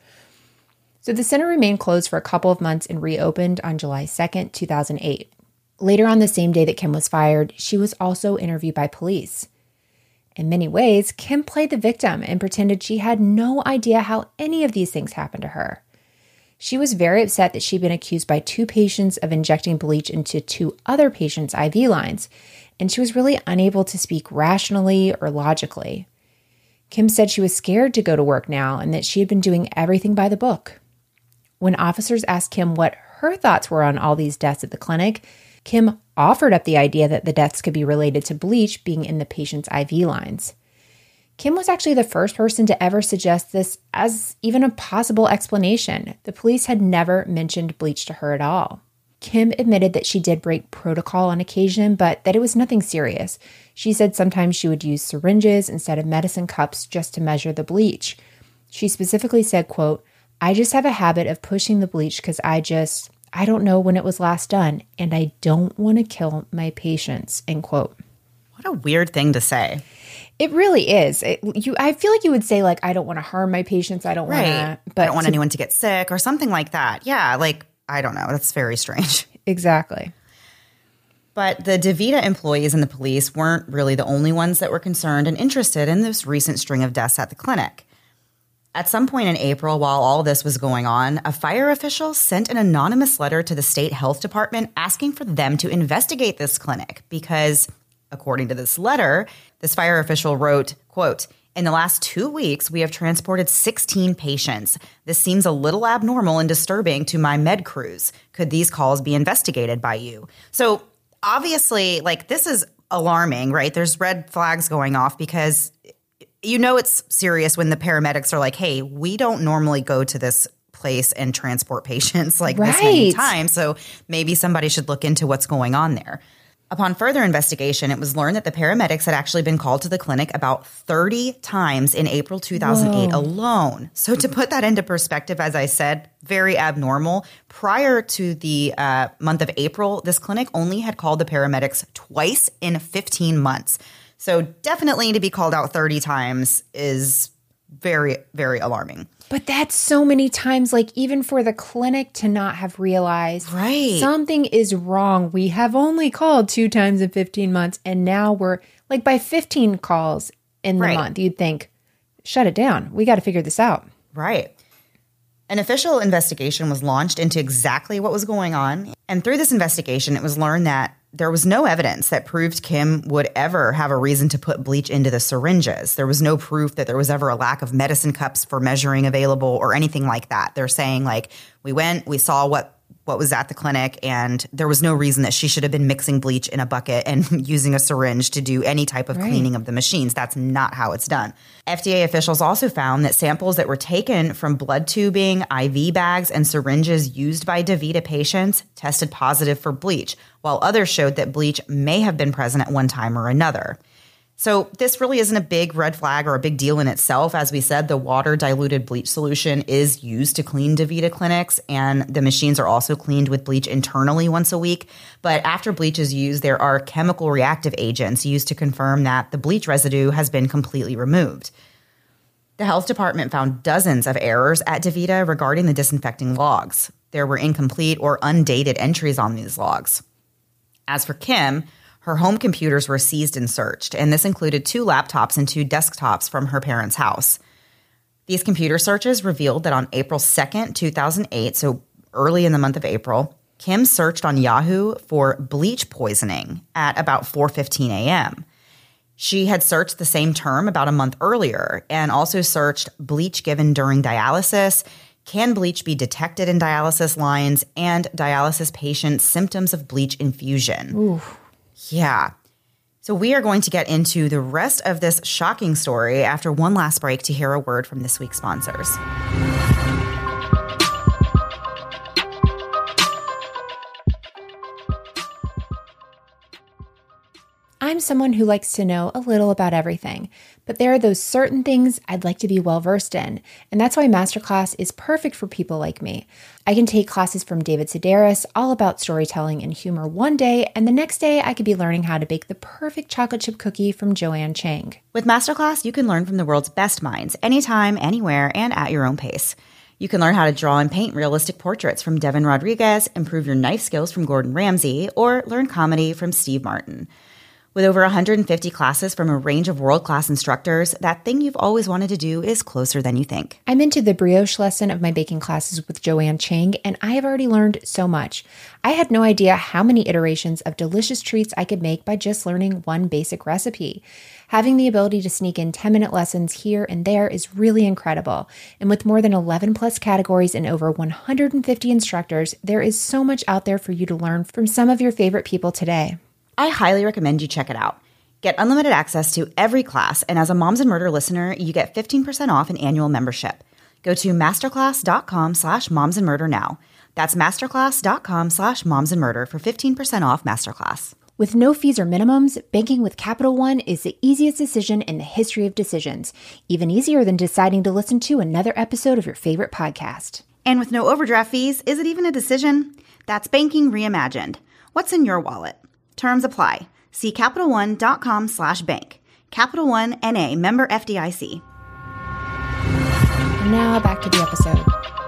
So the center remained closed for a couple of months and reopened on July 2nd, 2008. Later on the same day that Kim was fired, she was also interviewed by police. In many ways, Kim played the victim and pretended she had no idea how any of these things happened to her. She was very upset that she'd been accused by 2 patients of injecting bleach into 2 other patients' IV lines, and she was really unable to speak rationally or logically. Kim said she was scared to go to work now and that she had been doing everything by the book. When officers asked Kim what her thoughts were on all these deaths at the clinic, Kim offered up the idea that the deaths could be related to bleach being in the patient's IV lines. Kim was actually the first person to ever suggest this as even a possible explanation. The police had never mentioned bleach to her at all. Kim admitted that she did break protocol on occasion, but that it was nothing serious. She said sometimes she would use syringes instead of medicine cups just to measure the bleach. She specifically said, quote, "I just have a habit of pushing the bleach because I don't know when it was last done, and I don't want to kill my patients," end quote. What a weird thing to say. It really is. I feel like you would say, like, I don't want to harm my patients. I don't want to. But I don't want anyone to get sick or something like that. Yeah, like, I don't know. That's very strange. Exactly. But the DaVita employees and the police weren't really the only ones that were concerned and interested in this recent string of deaths at the clinic. At some point in April, while all this was going on, a fire official sent an anonymous letter to the state health department asking for them to investigate this clinic because, according to this letter, this fire official wrote, quote, "In the last 2 weeks, we have transported 16 patients. This seems a little abnormal and disturbing to my med crews. Could these calls be investigated by you?" So obviously, like, this is alarming, right? There's red flags going off because you know it's serious when the paramedics are like, "Hey, we don't normally go to this place and transport patients like this many times, so maybe somebody should look into what's going on there." Upon further investigation, it was learned that the paramedics had actually been called to the clinic about 30 times in April 2008 alone. So to put that into perspective, as I said, very abnormal. Prior to the month of April, this clinic only had called the paramedics twice in 15 months. So definitely to be called out 30 times is very, very alarming. But that's so many times, like, even for the clinic to not have realized something is wrong. We have only called 2 times in 15 months, and now we're, like, by 15 calls in the month, you'd think, shut it down. We got to figure this out. Right. An official investigation was launched into exactly what was going on. And through this investigation, it was learned that there was no evidence that proved Kim would ever have a reason to put bleach into the syringes. There was no proof that there was ever a lack of medicine cups for measuring available or anything like that. They're saying, like, we went, we saw what was at the clinic, and there was no reason that she should have been mixing bleach in a bucket and using a syringe to do any type of cleaning of the machines. That's not how it's done. FDA officials also found that samples that were taken from blood tubing, IV bags, and syringes used by DaVita patients tested positive for bleach, while others showed that bleach may have been present at one time or another. So this really isn't a big red flag or a big deal in itself. As we said, the water-diluted bleach solution is used to clean DaVita clinics, and the machines are also cleaned with bleach internally once a week. But after bleach is used, there are chemical reactive agents used to confirm that the bleach residue has been completely removed. The health department found dozens of errors at DaVita regarding the disinfecting logs. There were incomplete or undated entries on these logs. As for Kim, her home computers were seized and searched, and this included 2 laptops and 2 desktops from her parents' house. These computer searches revealed that on April 2nd, 2008, so early in the month of April, Kim searched on Yahoo for bleach poisoning at about 4:15 a.m. She had searched the same term about a month earlier and also searched bleach given during dialysis, can bleach be detected in dialysis lines, and dialysis patients' symptoms of bleach infusion. Ooh. Yeah. So we are going to get into the rest of this shocking story after one last break to hear a word from this week's sponsors. I'm someone who likes to know a little about everything, but there are those certain things I'd like to be well versed in, and that's why Masterclass is perfect for people like me. I can take classes from David Sedaris all about storytelling and humor one day, and the next day I could be learning how to bake the perfect chocolate chip cookie from Joanne Chang. With Masterclass, you can learn from the world's best minds anytime, anywhere, and at your own pace. You can learn how to draw and paint realistic portraits from Devin Rodriguez, improve your knife skills from Gordon Ramsay, or learn comedy from Steve Martin. With over 150 classes from a range of world-class instructors, that thing you've always wanted to do is closer than you think. I'm into the brioche lesson of my baking classes with Joanne Chang, and I have already learned so much. I had no idea how many iterations of delicious treats I could make by just learning one basic recipe. Having the ability to sneak in 10-minute lessons here and there is really incredible. And with more than 11 plus categories and over 150 instructors, there is so much out there for you to learn from some of your favorite people today. I highly recommend you check it out. Get unlimited access to every class, and as a Moms and Murder listener, you get 15% off an annual membership. Go to masterclass.com/momsandmurder now. That's masterclass.com/momsandmurder for 15% off Masterclass. With no fees or minimums, banking with Capital One is the easiest decision in the history of decisions. Even easier than deciding to listen to another episode of your favorite podcast. And with no overdraft fees, is it even a decision? That's banking reimagined. What's in your wallet? Terms apply. See CapitalOne.com/bank. Capital One N.A. member FDIC. And now back to the episode.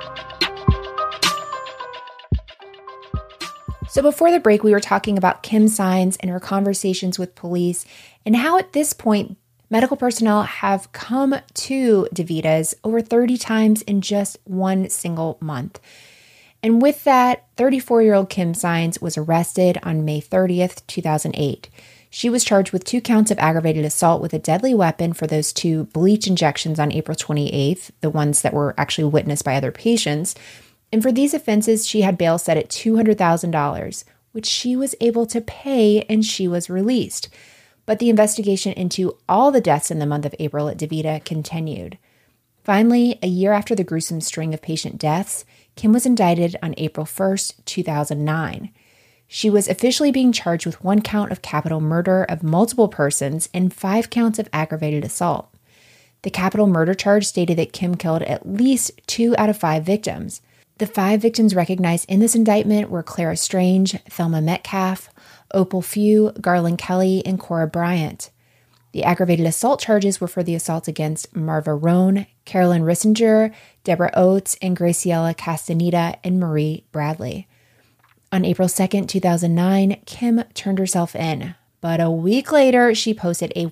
So before the break, we were talking about Kim Saenz and her conversations with police and how at this point, medical personnel have come to DaVita's over 30 times in just one single month. And with that, 34-year-old Kim Saenz was arrested on May 30th, 2008. She was charged with 2 counts of aggravated assault with a deadly weapon for those 2 bleach injections on April 28th, the ones that were actually witnessed by other patients. And for these offenses, she had bail set at $200,000, which she was able to pay, and she was released. But the investigation into all the deaths in the month of April at DaVita continued. Finally, a year after the gruesome string of patient deaths, Kim was indicted on April 1st, 2009. She was officially being charged with 1 count of capital murder of multiple persons and 5 counts of aggravated assault. The capital murder charge stated that Kim killed at least 2 out of 5 victims. The 5 victims recognized in this indictment were Clara Strange, Thelma Metcalf, Opal Few, Garland Kelly, and Cora Bryant. The aggravated assault charges were for the assaults against Marva Roan, Carolyn Rissinger, Deborah Oates, and Graciela Castaneda and Marie Bradley. On April 2nd, 2009, Kim turned herself in, but a week later, she posted a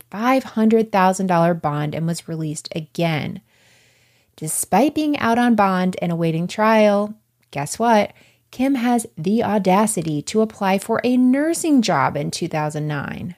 $500,000 bond and was released again. Despite being out on bond and awaiting trial, guess what? Kim has the audacity to apply for a nursing job in 2009.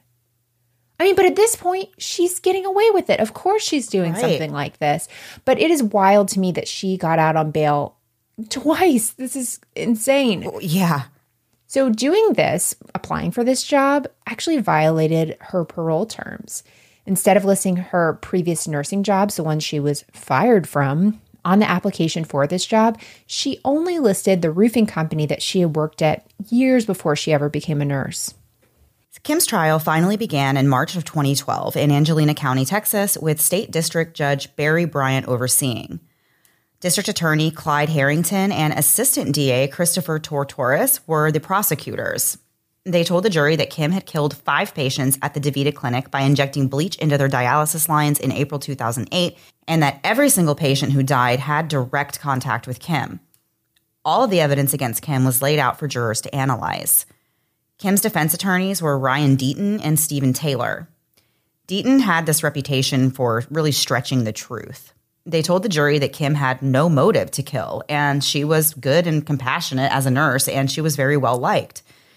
I mean, but at this point, she's getting away with it. Of course she's doing something like this. But it is wild to me that she got out on bail twice. This is insane. Yeah. So doing this, applying for this job, actually violated her parole terms. Instead of listing her previous nursing jobs, the ones she was fired from, on the application for this job, she only listed the roofing company that she had worked at years before she ever became a nurse. Kim's trial finally began in March of 2012 in Angelina County, Texas, with State District Judge Barry Bryant overseeing. District Attorney Clyde Harrington and Assistant DA Christopher Tortoris were the prosecutors. They told the jury that Kim had killed 5 patients at the DaVita clinic by injecting bleach into their dialysis lines in April 2008, and that every single patient who died had direct contact with Kim. All of the evidence against Kim was laid out for jurors to analyze. Kim's defense attorneys were Ryan Deaton and Stephen Taylor. Deaton had this reputation for really stretching the truth. They told the jury that Kim had no motive to kill, and she was good and compassionate as a nurse, and she was very well liked.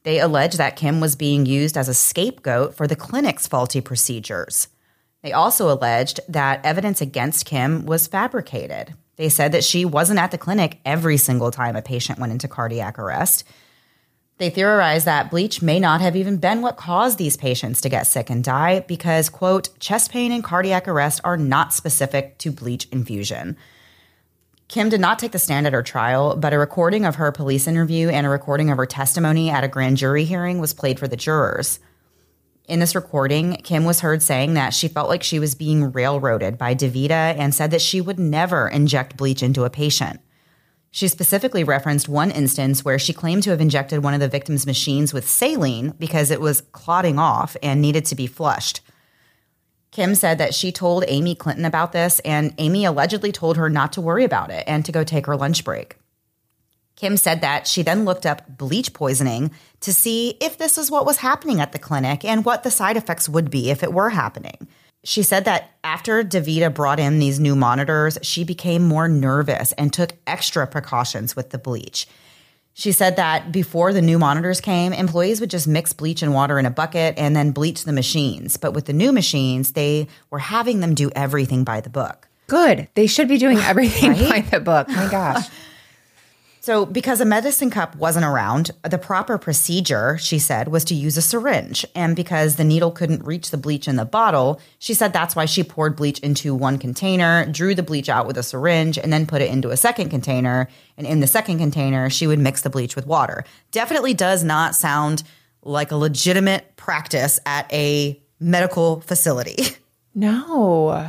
They allege that Kim was being used as a scapegoat for the clinic's faulty procedures. They also alleged that evidence against Kim was fabricated. They said that she wasn't at the clinic every single time a patient went into cardiac arrest. They theorized that bleach may not have even been what caused these patients to get sick and die because, quote, chest pain and cardiac arrest are not specific to bleach infusion. Kim did not take the stand at her trial, but a recording of her police interview and a recording of her testimony at a grand jury hearing was played for the jurors. In this recording, Kim was heard saying that she felt like she was being railroaded by DaVita and said that she would never inject bleach into a patient. She specifically referenced one instance where she claimed to have injected one of the victim's machines with saline because it was clotting off and needed to be flushed. Kim said that she told Amy Clinton about this, and Amy allegedly told her not to worry about it and to go take her lunch break. Kim said that she then looked up bleach poisoning to see if this was what was happening at the clinic and what the side effects would be if it were happening. She said that after DaVita brought in these new monitors, she became more nervous and took extra precautions with the bleach. She said that before the new monitors came, employees would just mix bleach and water in a bucket and then bleach the machines. But with the new machines, they were having them do everything by the book. Good. They should be doing everything by the book. My gosh. So because a medicine cup wasn't around, the proper procedure, she said, was to use a syringe. And because the needle couldn't reach the bleach in the bottle, she said that's why she poured bleach into one container, drew the bleach out with a syringe, and then put it into a second container. And in the second container, she would mix the bleach with water. Definitely does not sound like a legitimate practice at a medical facility. No.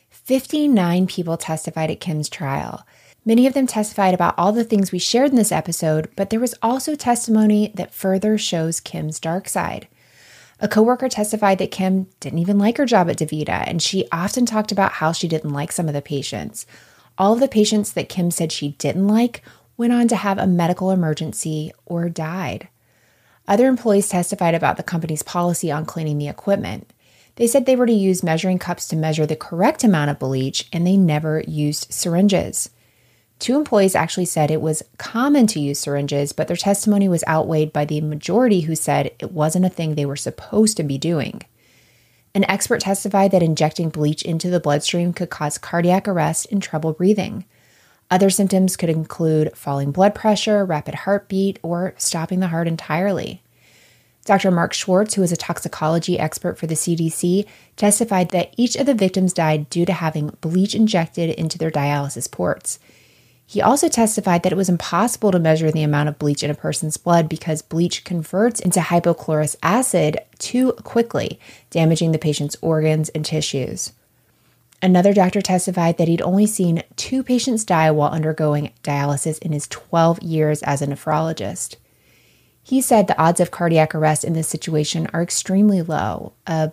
59 people testified at Kim's trial. Many of them testified about all the things we shared in this episode, but there was also testimony that further shows Kim's dark side. A coworker testified that Kim didn't even like her job at DaVita, and she often talked about how she didn't like some of the patients. All of the patients that Kim said she didn't like went on to have a medical emergency or died. Other employees testified about the company's policy on cleaning the equipment. They said they were to use measuring cups to measure the correct amount of bleach, and they never used syringes. 2 employees actually said it was common to use syringes, but their testimony was outweighed by the majority who said it wasn't a thing they were supposed to be doing. An expert testified that injecting bleach into the bloodstream could cause cardiac arrest and trouble breathing. Other symptoms could include falling blood pressure, rapid heartbeat, or stopping the heart entirely. Dr. Mark Schwartz, who is a toxicology expert for the CDC, testified that each of the victims died due to having bleach injected into their dialysis ports. He also testified that it was impossible to measure the amount of bleach in a person's blood because bleach converts into hypochlorous acid too quickly, damaging the patient's organs and tissues. Another doctor testified that he'd only seen 2 patients die while undergoing dialysis in his 12 years as a nephrologist. He said the odds of cardiac arrest in this situation are extremely low, a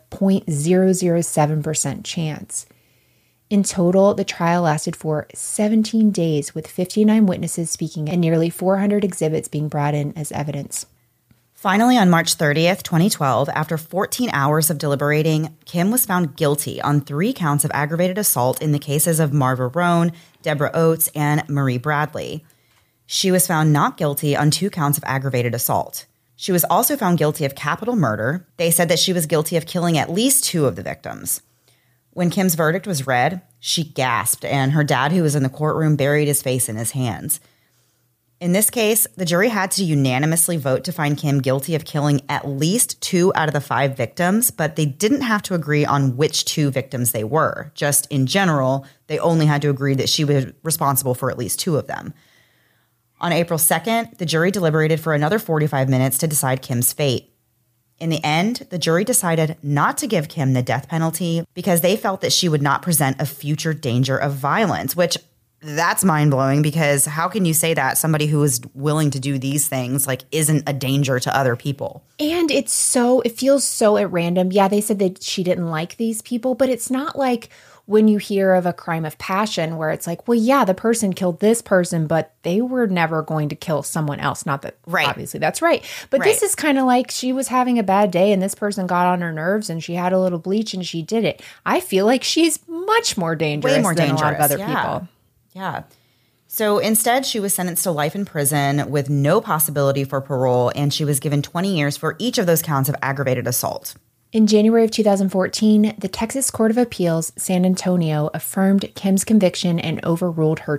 0.007% chance. In total, the trial lasted for 17 days with 59 witnesses speaking and nearly 400 exhibits being brought in as evidence. Finally, on March 30th, 2012, after 14 hours of deliberating, Kim was found guilty on 3 counts of aggravated assault in the cases of Marva Roan, Deborah Oates, and Marie Bradley. She was found not guilty on 2 counts of aggravated assault. She was also found guilty of capital murder. They said that she was guilty of killing at least 2 of the victims. When Kim's verdict was read, she gasped, and her dad, who was in the courtroom, buried his face in his hands. In this case, the jury had to unanimously vote to find Kim guilty of killing at least 2 out of the 5 victims, but they didn't have to agree on which 2 victims they were. Just in general, they only had to agree that she was responsible for at least 2 of them. On April 2nd, the jury deliberated for another 45 minutes to decide Kim's fate. In the end, the jury decided not to give Kim the death penalty because they felt that she would not present a future danger of violence, which that's mind-blowing because how can you say that somebody who is willing to do these things isn't a danger to other people? And it feels so at random. Yeah, they said that she didn't like these people, but it's not like when you hear of a crime of passion where it's like, well, yeah, the person killed this person, but they were never going to kill someone else. Not that obviously that's right. But This is kind of like she was having a bad day and this person got on her nerves and she had a little bleach and she did it. I feel like she's much more dangerous than a lot of other people. Yeah. So instead, she was sentenced to life in prison with no possibility for parole, and she was given 20 years for each of those counts of aggravated assault. In January of 2014, the Texas Court of Appeals, San Antonio, affirmed Kim's conviction and overruled her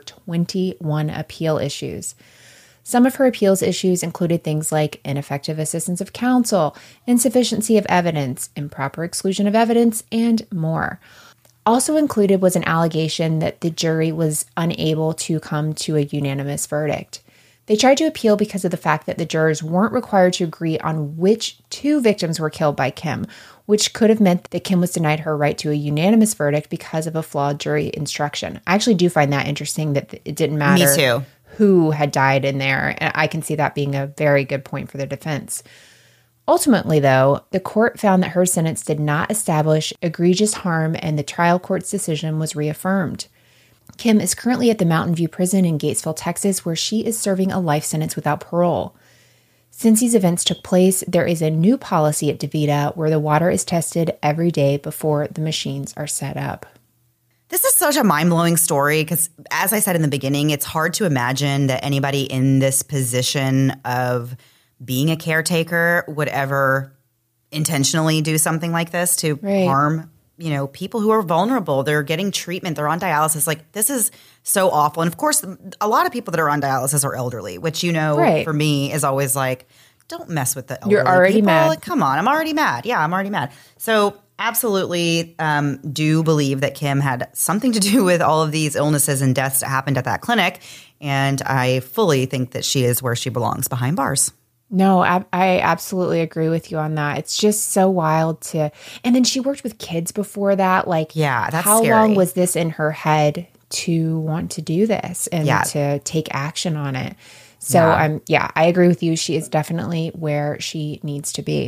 21 appeal issues. Some of her appeals issues included things like ineffective assistance of counsel, insufficiency of evidence, improper exclusion of evidence, and more. Also included was an allegation that the jury was unable to come to a unanimous verdict. They tried to appeal because of the fact that the jurors weren't required to agree on which two victims were killed by Kim, which could have meant that Kim was denied her right to a unanimous verdict because of a flawed jury instruction. I actually do find that interesting that it didn't matter Me too. who had died in there, and I can see that being a very good point for the defense. Ultimately, though, the court found that her sentence did not establish egregious harm, and the trial court's decision was reaffirmed. Kim is currently at the Mountain View Prison in Gatesville, Texas, where she is serving a life sentence without parole. Since these events took place, there is a new policy at DeVita where the water is tested every day before the machines are set up. This is such a mind-blowing story because, as I said in the beginning, it's hard to imagine that anybody in this position of being a caretaker would ever intentionally do something like this to harm people who are vulnerable. They're getting treatment. They're on dialysis. Like, this is so awful. And of course, a lot of people that are on dialysis are elderly, which, for me is always like, don't mess with the elderly You're already people. mad. Like, come on. I'm already mad. Yeah, I'm already mad. So absolutely do believe that Kim had something to do with all of these illnesses and deaths that happened at that clinic. And I fully think that she is where she belongs, behind bars. No, I absolutely agree with you on that. It's just so wild to, and then she worked with kids before that. Like, yeah, that's how scary. long was this in her head to want to do this and to take action on it? So I agree with you. She is definitely where she needs to be.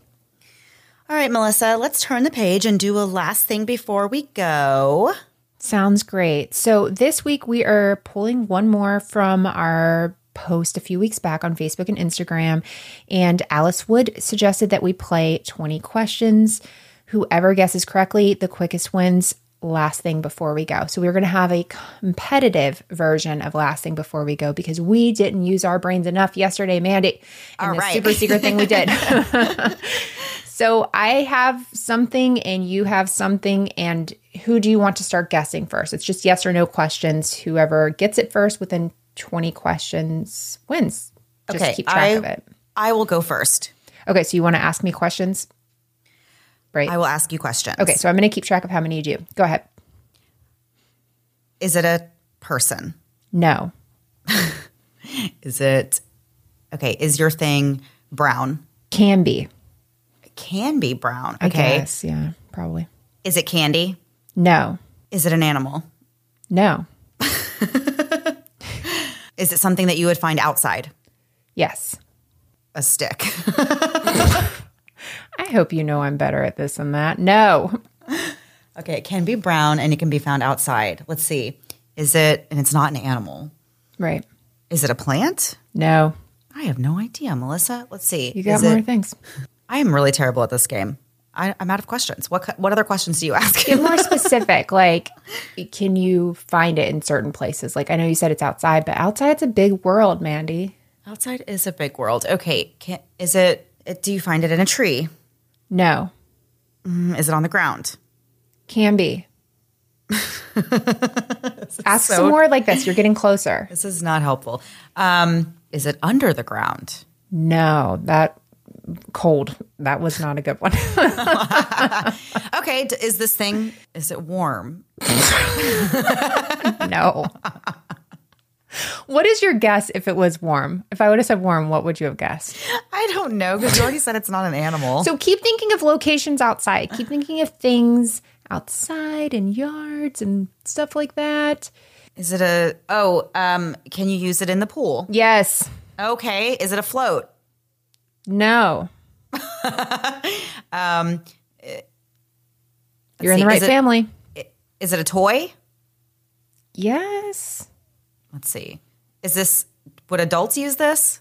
All right, Melissa, let's turn the page and do a last thing before we go. Sounds great. So this week we are pulling one more from our post a few weeks back on Facebook and Instagram. And Alice Wood suggested that we play 20 questions. Whoever guesses correctly, the quickest wins. Last thing before we go. So we're going to have a competitive version of last thing before we go because we didn't use our brains enough yesterday, Mandy. And the super secret thing we did. So I have something and you have something, and who do you want to start guessing first? It's just yes or no questions. Whoever gets it first within 20 questions wins. Just keep track of it. I will go first. Okay, so you want to ask me questions? Right. I will ask you questions. Okay, so I'm going to keep track of how many you do. Go ahead. Is it a person? No. Is your thing brown? Can be. It can be brown. Okay. I guess, yeah, probably. Is it candy? No. Is it an animal? No. Is it something that you would find outside? Yes. A stick. I hope you know I'm better at this than that. No. Okay, it can be brown and it can be found outside. Let's see. And it's not an animal. Right. Is it a plant? No. I have no idea, Melissa. Let's see. You got more things. I am really terrible at this game. I'm out of questions. What other questions do you ask? Get more specific. Like, can you find it in certain places? Like, I know you said it's outside, but outside's a big world, Mandy. Outside is a big world. Okay. Do you find it in a tree? No. Is it on the ground? Can be. Ask some more like this. You're getting closer. This is not helpful. Is it under the ground? No, cold. That was not a good one. Okay. Is it warm? No. What is your guess if it was warm? If I would have said warm, what would you have guessed? I don't know because you already said it's not an animal. So keep thinking of locations outside. Keep thinking of things outside and yards and stuff like that. Is it can you use it in the pool? Yes. Okay. Is it a float? No. You're in the right family. Is it a toy? Yes. Let's see. Would adults use this?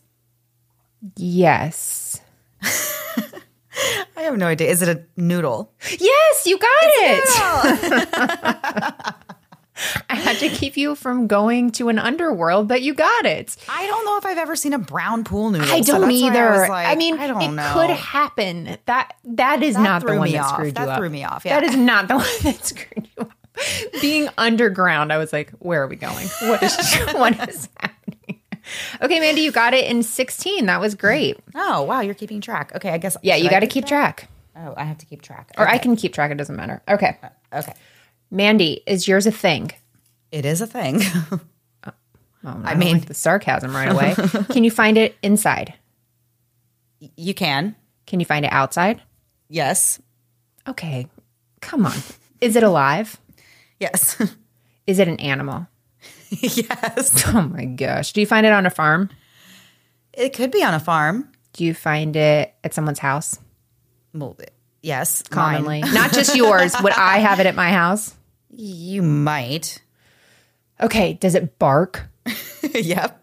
Yes. I have no idea. Is it a noodle? Yes, you got it. I had to keep you from going to an underworld, but you got it. I don't know if I've ever seen a brown pool noodle. I don't either. I mean, I don't know. Could happen. That is not the one that screwed you up. That threw me off. Yeah. That is not the one that screwed you up. Being underground, I was like, where are we going? What is happening? Okay, Mandy, you got it in 16. That was great. Oh, wow. You're keeping track. Okay, I guess. Yeah, you got to keep track. Oh, I have to keep track. Or I can keep track. It doesn't matter. Okay. Okay. Mandy, is yours a thing? It is a thing. I mean, like the sarcasm right away. Can you find it inside? You can. Can you find it outside? Yes. Okay. Come on. Is it alive? Yes. Is it an animal? Yes. Oh my gosh. Do you find it on a farm? It could be on a farm. Do you find it at someone's house? Well, yes. Commonly. Mine. Not just yours. Would I have it at my house? You might. Okay. Does it bark? Yep.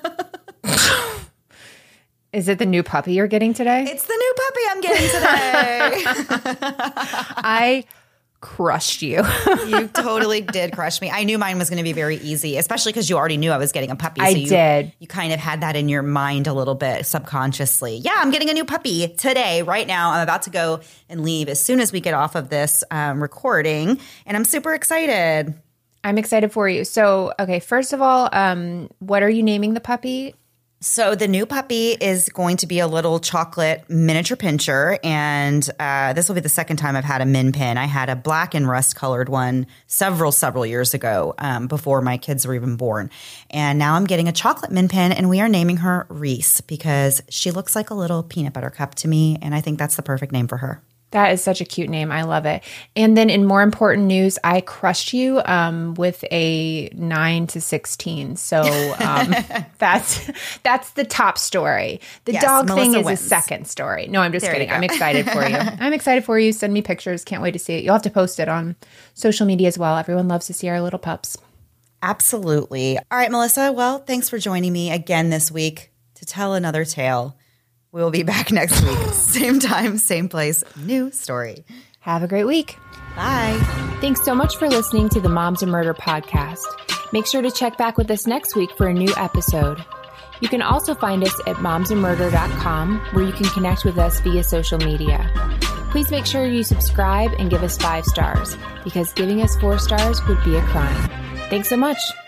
Is it the new puppy you're getting today? It's the new puppy I'm getting today. I crushed you. You totally did crush me. I knew mine was going to be very easy, especially because you already knew I was getting a puppy. I did. You kind of had that in your mind a little bit subconsciously. Yeah, I'm getting a new puppy today, right now. I'm about to go and leave as soon as we get off of this recording, and I'm super excited. I'm excited for you. So, okay, first of all, what are you naming the puppy? So the new puppy is going to be a little chocolate miniature pinscher, and this will be the second time I've had a min pin. I had a black and rust colored one several years ago, before my kids were even born. And now I'm getting a chocolate min pin, and we are naming her Reese because she looks like a little peanut butter cup to me, and I think that's the perfect name for her. That is such a cute name. I love it. And then in more important news, I crushed you with a 9 to 16. So that's the top story. The dog Melissa thing is wins. a second story. No, I'm just There you kidding. go. I'm excited for you. I'm excited for you. Send me pictures. Can't wait to see it. You'll have to post it on social media as well. Everyone loves to see our little pups. Absolutely. All right, Melissa. Well, thanks for joining me again this week to tell another tale. We'll be back next week. Same time, same place, new story. Have a great week. Bye. Thanks so much for listening to the Moms and Murder podcast. Make sure to check back with us next week for a new episode. You can also find us at momsandmurder.com, where you can connect with us via social media. Please make sure you subscribe and give us 5 stars, because giving us 4 stars would be a crime. Thanks so much.